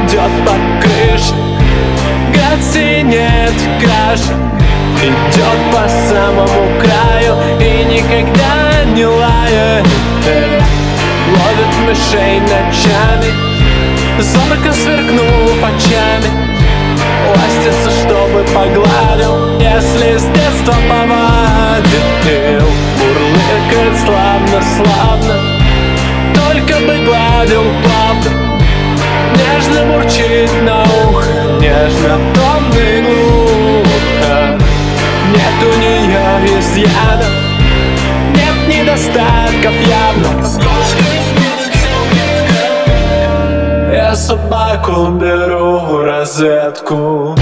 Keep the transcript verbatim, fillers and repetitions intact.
идет по крыше, гостиниц краше, идет по самому краю и никогда не лает. Ловит мышей ночами, зорко сверкнув очами, ластится, чтобы погладил, если с детства повадил. Мурлыкает славно-славно, только бы гладил плавно, нежно мурчит на ухо, нежно, томно и глухо. Нет у нее изъянов, нет недостатков явно. Я собаку беру в розетку.